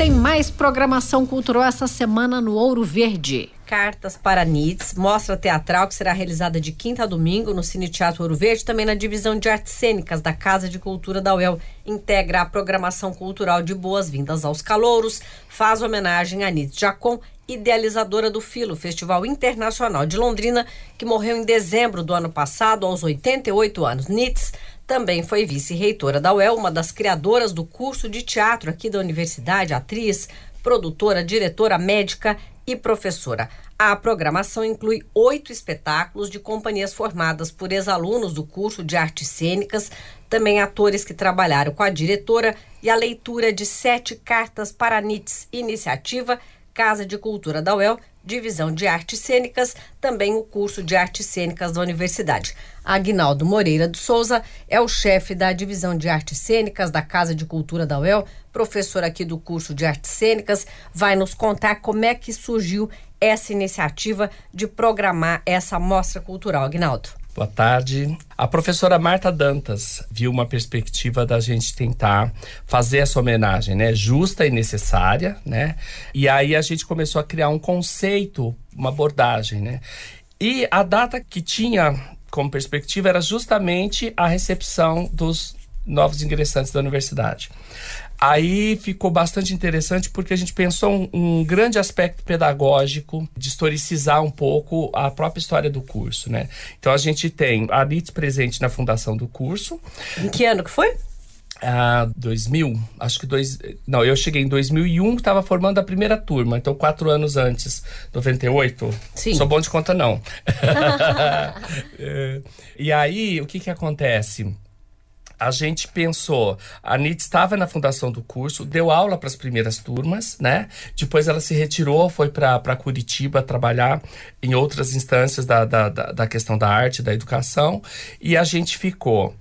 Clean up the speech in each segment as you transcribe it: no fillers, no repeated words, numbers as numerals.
tem mais programação cultural essa semana no Ouro Verde. Cartas para NITS, mostra teatral que será realizada de quinta a domingo no Cine Teatro Ouro Verde, também na divisão de artes cênicas da Casa de Cultura da UEL. Integra a programação cultural de boas-vindas aos calouros, faz homenagem a NITS Jacon, idealizadora do FILO, Festival Internacional de Londrina, que morreu em dezembro do ano passado, aos 88 anos. NITS também foi vice-reitora da UEL, uma das criadoras do curso de teatro aqui da universidade, atriz, produtora, diretora, médica e professora. A programação inclui 8 espetáculos de companhias formadas por ex-alunos do curso de artes cênicas, também atores que trabalharam com a diretora, e a leitura de 7 cartas para NITS, iniciativa Casa de Cultura da UEL, divisão de artes cênicas, também o curso de artes cênicas da universidade. Aguinaldo Moreira de Souza é o chefe da divisão de artes cênicas da Casa de Cultura da UEL, professor aqui do curso de artes cênicas, vai nos contar como é que surgiu essa iniciativa de programar essa mostra cultural. Aguinaldo. Boa tarde. A professora Marta Dantas viu uma perspectiva da gente tentar fazer essa homenagem, né? Justa e necessária, né? E aí a gente começou a criar um conceito, uma abordagem, né? E a data que tinha como perspectiva era justamente a recepção dos novos ingressantes da universidade. Aí ficou bastante interessante porque a gente pensou um grande aspecto pedagógico de historicizar um pouco a própria história do curso, né? Então a gente tem a NITS presente na fundação do curso. Em que ano que foi? 2000, acho que não, eu cheguei em 2001, estava formando a primeira turma, então 4 anos antes, 98. Sim. Sou bom de conta não. E aí, o que acontece? A gente pensou, a NITS estava na fundação do curso, deu aula para as primeiras turmas, né? Depois ela se retirou, foi para Curitiba trabalhar em outras instâncias da questão da arte, da educação, e a gente ficou.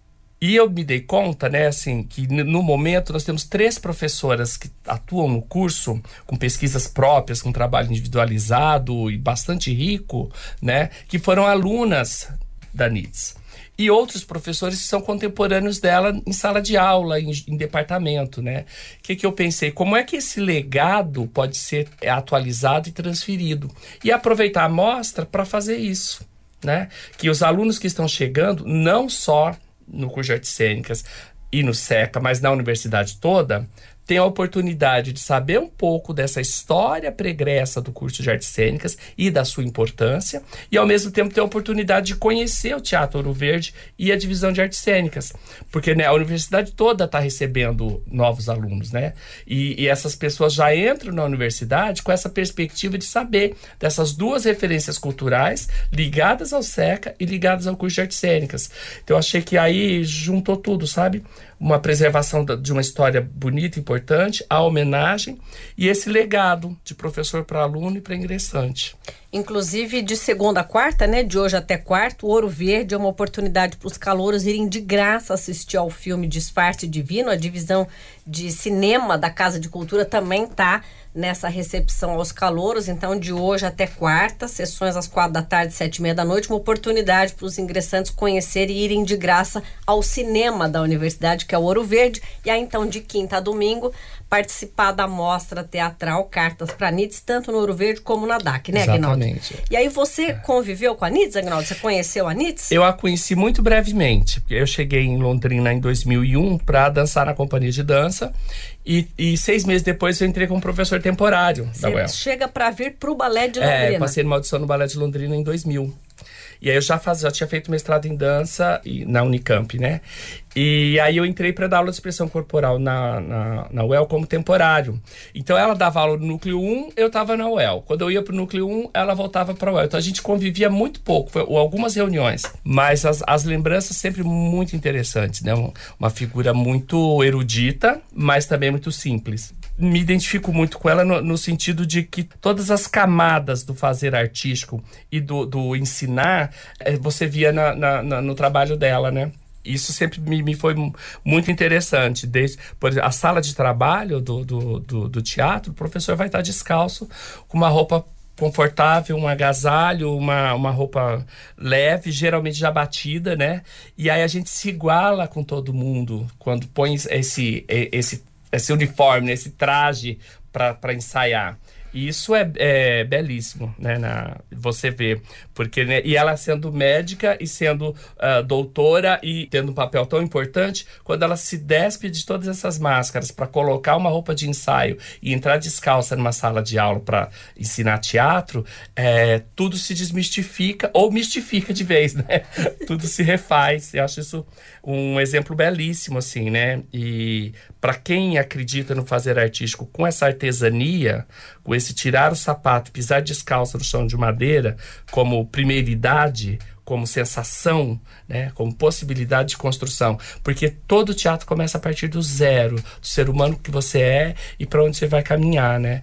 E eu me dei conta, né, assim, que no momento nós temos 3 professoras que atuam no curso, com pesquisas próprias, com trabalho individualizado e bastante rico, né, que foram alunas da NITS. E outros professores que são contemporâneos dela em sala de aula, em departamento, né? O que eu pensei? Como é que esse legado pode ser atualizado e transferido? E aproveitar a mostra para fazer isso, né? Que os alunos que estão chegando, não só no curso de artes cênicas e no SECA, mas na universidade toda, tem a oportunidade de saber um pouco dessa história pregressa do curso de artes cênicas e da sua importância, e ao mesmo tempo ter a oportunidade de conhecer o Teatro Ouro Verde e a divisão de artes cênicas, porque, né, a universidade toda está recebendo novos alunos, né? E essas pessoas já entram na universidade com essa perspectiva de saber dessas 2 referências culturais ligadas ao SECA e ligadas ao curso de artes cênicas. Então eu achei que aí juntou tudo, sabe? Uma preservação de uma história bonita, importante, a homenagem e esse legado de professor para aluno e para ingressante. Inclusive, de segunda a quarta, né? De hoje até quarta, o Ouro Verde é uma oportunidade para os calouros irem de graça assistir ao filme Disfarce Divino. A divisão de cinema da Casa de Cultura também está nessa recepção aos calouros. Então, de hoje até quarta, sessões às 4 da tarde, 7h30 da noite, uma oportunidade para os ingressantes conhecerem e irem de graça ao cinema da universidade, que é o Ouro Verde. E aí, então, de quinta a domingo, participar da mostra teatral Cartas para NITS, tanto no Ouro Verde como na DAC, né, Aguinaldo? Exatamente. E aí você conviveu com a NITS, Aguinaldo? Você conheceu a NITS? Eu a conheci muito brevemente, porque eu cheguei em Londrina em 2001 para dançar na companhia de dança e 6 meses depois eu entrei como professor temporário da UEL. Você chega para vir para o Balé de Londrina. Passei numa audição no Balé de Londrina em 2000. E aí eu já tinha feito mestrado em dança na Unicamp, né? E aí eu entrei para dar aula de expressão corporal na UEL como temporário. Então ela dava aula no Núcleo 1, eu estava na UEL. Quando eu ia para o Núcleo 1, ela voltava para a UEL. Então a gente convivia muito pouco, algumas reuniões. Mas as lembranças sempre muito interessantes, né? Uma figura muito erudita, mas também muito simples. Me identifico muito com ela no sentido de que todas as camadas do fazer artístico e do ensinar, você via no trabalho dela, né? Isso sempre me foi muito interessante. Por exemplo, a sala de trabalho do teatro, o professor vai estar descalço, com uma roupa confortável, um agasalho, uma roupa leve, geralmente já batida, né? E aí a gente se iguala com todo mundo quando põe esse esse uniforme, né? Esse traje para ensaiar. E isso é belíssimo, né? Você vê. Porque, né, e ela sendo médica e sendo doutora e tendo um papel tão importante, quando ela se despe de todas essas máscaras para colocar uma roupa de ensaio e entrar descalça numa sala de aula para ensinar teatro, tudo se desmistifica ou mistifica de vez, né? Tudo se refaz. Eu acho isso um exemplo belíssimo, assim, né? E para quem acredita no fazer artístico com essa artesania, com esse tirar o sapato, pisar descalço no chão de madeira, como primeiridade, como sensação, né, como possibilidade de construção. Porque todo teatro começa a partir do zero, do ser humano que você é e para onde você vai caminhar, né?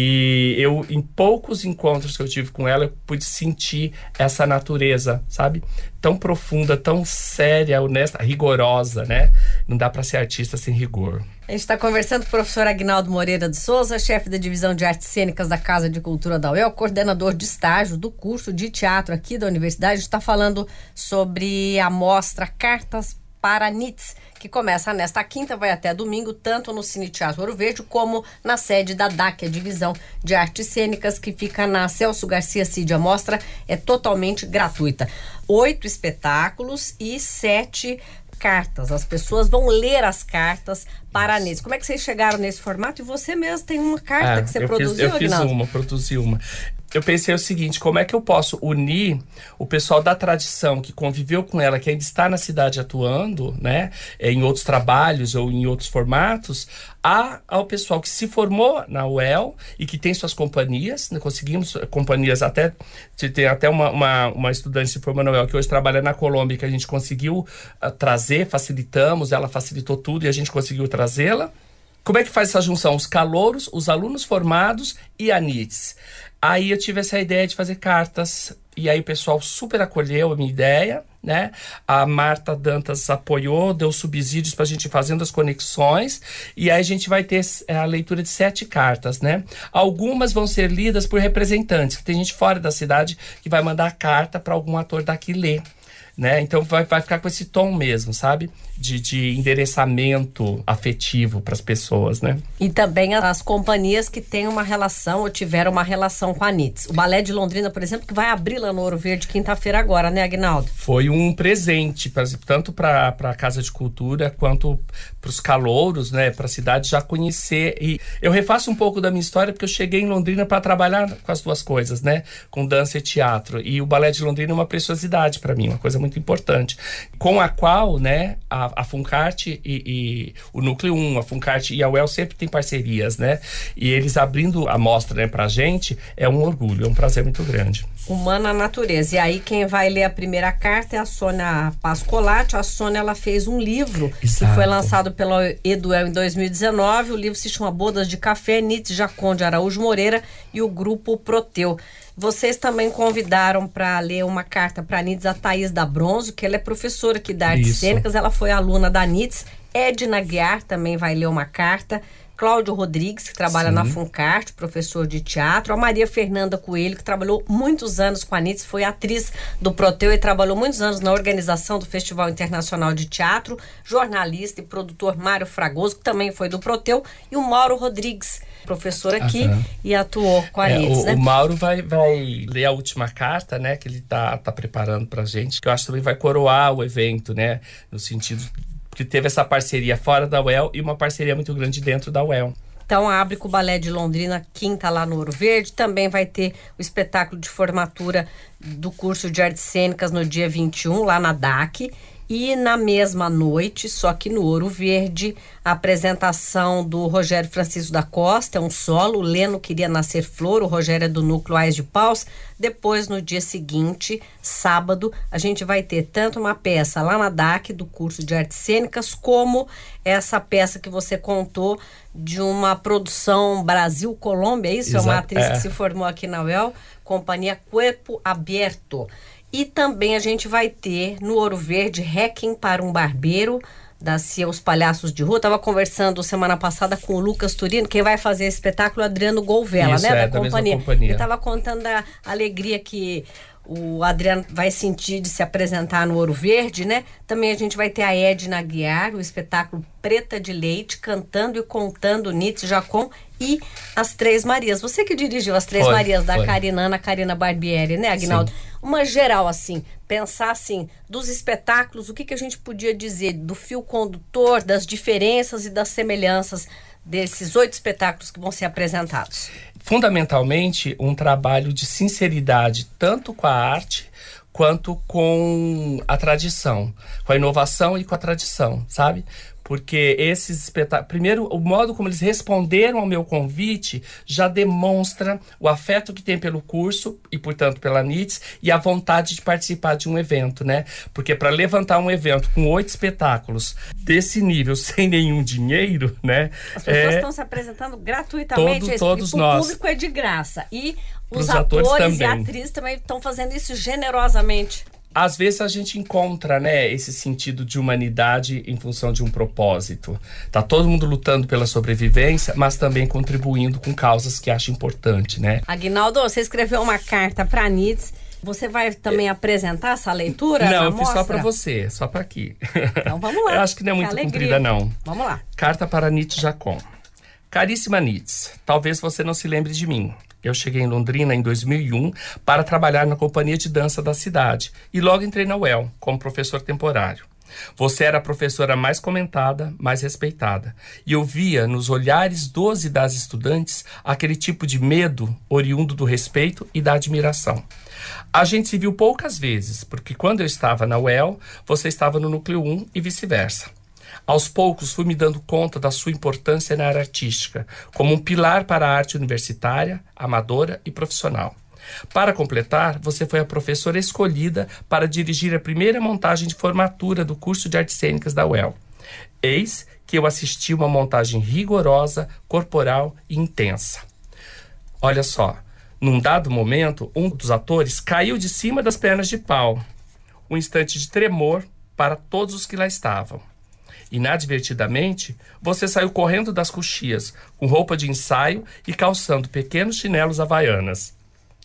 E eu, em poucos encontros que eu tive com ela, eu pude sentir essa natureza, sabe? Tão profunda, tão séria, honesta, rigorosa, né? Não dá para ser artista sem rigor. A gente está conversando com o professor Aguinaldo Moreira de Souza, chefe da Divisão de Artes Cênicas da Casa de Cultura da UEL, coordenador de estágio do curso de teatro aqui da universidade. A gente está falando sobre a mostra Cartas para NITS, que começa nesta quinta, vai até domingo, tanto no Cine Teatro Ouro Verde, como na sede da DAC, a Divisão de Artes Cênicas, que fica na Celso Garcia Cid. A mostra é totalmente gratuita. 8 espetáculos e 7 cartas. As pessoas vão ler as cartas para NITS. Como é que vocês chegaram nesse formato? E você mesmo tem uma carta que você produziu, Aguinaldo? Produzi uma. Eu pensei o seguinte, como é que eu posso unir o pessoal da tradição que conviveu com ela, que ainda está na cidade atuando, né, em outros trabalhos ou em outros formatos, ao pessoal que se formou na UEL e que tem suas companhias, né? Conseguimos companhias tem até uma estudante se formou na UEL que hoje trabalha na Colômbia, que a gente conseguiu trazer, facilitamos, ela facilitou tudo e a gente conseguiu trazê-la. Como é que faz essa junção? Os calouros, os alunos formados e a NITS. Aí eu tive essa ideia de fazer cartas, e aí o pessoal super acolheu a minha ideia, né? A Marta Dantas apoiou, deu subsídios pra gente ir fazendo as conexões, e aí a gente vai ter a leitura de 7 cartas, né? Algumas vão ser lidas por representantes, que tem gente fora da cidade que vai mandar a carta para algum ator daqui ler, né? Então vai ficar com esse tom mesmo, sabe? De endereçamento afetivo para as pessoas, né? E também as companhias que têm uma relação ou tiveram uma relação com a NITS. O Balé de Londrina, por exemplo, que vai abrir lá no Ouro Verde quinta-feira agora, né, Aguinaldo? Foi um presente, tanto para a Casa de Cultura quanto para os calouros, né? Para a cidade já conhecer. E eu refaço um pouco da minha história, porque eu cheguei em Londrina para trabalhar com as duas coisas, né? Com dança e teatro. E o Balé de Londrina é uma preciosidade para mim, uma coisa muito importante. Com a qual, né, a Funcarte e o Núcleo 1, a Funcarte e a UEL sempre tem parcerias, né? E eles abrindo a mostra, né, pra gente, é um orgulho, é um prazer muito grande. Humana Natureza. E aí quem vai ler a primeira carta é a Sônia Pascolati. A Sônia, ela fez um livro que foi lançado pela Eduel em 2019. O livro se chama Bodas de Café, NITS Jaconde Araújo Moreira e o Grupo Proteu. Vocês também convidaram para ler uma carta para a NITS a Thaís da Bronzo, que ela é professora aqui da Artes Cênicas, ela foi aluna da NITS. Edna Guiar também vai ler uma carta. Cláudio Rodrigues, que trabalha na Funcarte, professor de teatro. A Maria Fernanda Coelho, que trabalhou muitos anos com a NITS, foi atriz do Proteu e trabalhou muitos anos na organização do Festival Internacional de Teatro. Jornalista e produtor Mário Fragoso, que também foi do Proteu. E o Mauro Rodrigues, professor aqui e atuou com a NITS, né? O Mauro vai ler a última carta, né, que ele tá preparando pra gente, que eu acho que também vai coroar o evento, né, no sentido que teve essa parceria fora da UEL e uma parceria muito grande dentro da UEL. Então abre com o Balé de Londrina quinta lá no Ouro Verde. Também vai ter o espetáculo de formatura do curso de Artes Cênicas no dia 21 lá na DAC. E na mesma noite, só que no Ouro Verde, a apresentação do Rogério Francisco da Costa, é um solo. O Leno Queria Nascer Flor, o Rogério é do Núcleo Ais de Paus. Depois, no dia seguinte, sábado, a gente vai ter tanto uma peça lá na DAC, do curso de Artes Cênicas, como essa peça que você contou de uma produção Brasil-Colômbia, é isso? Exato. É uma atriz que se formou aqui na UEL, Companhia Cuerpo Aberto. E também a gente vai ter no Ouro Verde Requiem para um Barbeiro, da CIA Os Palhaços de Rua. Estava conversando semana passada com o Lucas Turino, quem vai fazer esse espetáculo, Adriano Golvela, isso, né? Da companhia. Ele estava contando da alegria que o Adriano vai sentir de se apresentar no Ouro Verde, né? Também a gente vai ter a Edna Aguiar, o espetáculo Preta de Leite, cantando e contando Nitz Jacon e as Três Marias. Você que dirigiu as Três Marias da Carina Barbieri, né, Aguinaldo? Sim. Uma geral, assim, pensar assim, dos espetáculos, o que a gente podia dizer do fio condutor, das diferenças e das semelhanças desses 8 espetáculos que vão ser apresentados? Fundamentalmente, um trabalho de sinceridade, tanto com a arte quanto com a tradição, com a inovação e com a tradição, sabe? Porque esses espetáculos... Primeiro, o modo como eles responderam ao meu convite já demonstra o afeto que tem pelo curso e, portanto, pela Nitz e a vontade de participar de um evento, né? Porque para levantar um evento com 8 espetáculos desse nível, sem nenhum dinheiro, né? As pessoas estão se apresentando gratuitamente. Todos o nós. público é de graça. E os atores e atrizes também estão fazendo isso generosamente. Às vezes a gente encontra, né, esse sentido de humanidade em função de um propósito. Tá todo mundo lutando pela sobrevivência, mas também contribuindo com causas que acha importante, né? Aguinaldo, você escreveu uma carta para a Nitz. Você vai também apresentar essa leitura? Não, eu fiz só para você, só para aqui. Então vamos lá. Eu acho que não é muito comprida, não. Vamos lá. Carta para Nitz Jacon. Caríssima Nitz, talvez você não se lembre de mim. Eu cheguei em Londrina em 2001 para trabalhar na companhia de dança da cidade e logo entrei na UEL como professor temporário. Você era a professora mais comentada, mais respeitada. E eu via nos olhares dos e das estudantes aquele tipo de medo oriundo do respeito e da admiração. A gente se viu poucas vezes, porque quando eu estava na UEL, você estava no Núcleo 1 e vice-versa. Aos poucos fui me dando conta da sua importância na área artística, como um pilar para a arte universitária, amadora e profissional. Para completar, você foi a professora escolhida para dirigir a primeira montagem de formatura do curso de artes cênicas da UEL. Eis que eu assisti uma montagem rigorosa, corporal e intensa. Olha só, num dado momento, um dos atores caiu de cima das pernas de pau. Um instante de tremor para todos os que lá estavam. Inadvertidamente, você saiu correndo das coxias, com roupa de ensaio e calçando pequenos chinelos havaianas.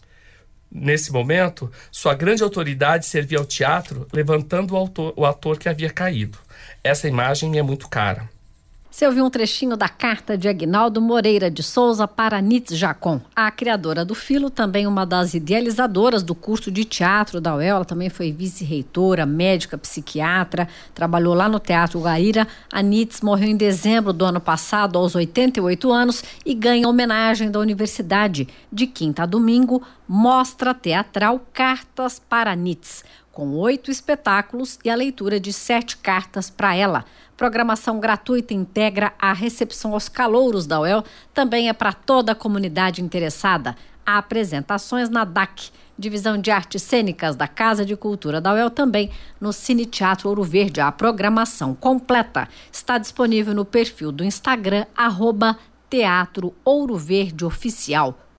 Nesse momento, sua grande autoridade servia ao teatro, levantando o ator que havia caído. Essa imagem me é muito cara. Você ouviu um trechinho da carta de Aguinaldo Moreira de Souza para Nitz Jacon, a criadora do Filo, também uma das idealizadoras do curso de teatro da UEL. Ela também foi vice-reitora, médica, psiquiatra, trabalhou lá no Teatro Guaíra. A Nitz morreu em dezembro do ano passado, aos 88 anos, e ganha homenagem da universidade. De quinta a domingo, mostra teatral Cartas para Nitz, com 8 espetáculos e a leitura de 7 cartas para ela. Programação gratuita integra a recepção aos calouros da UEL, também é para toda a comunidade interessada. Há apresentações na DAC, Divisão de Artes Cênicas da Casa de Cultura da UEL, também no Cine Teatro Ouro Verde. A programação completa está disponível no perfil do Instagram, @Teatro Ouro Verde Oficial.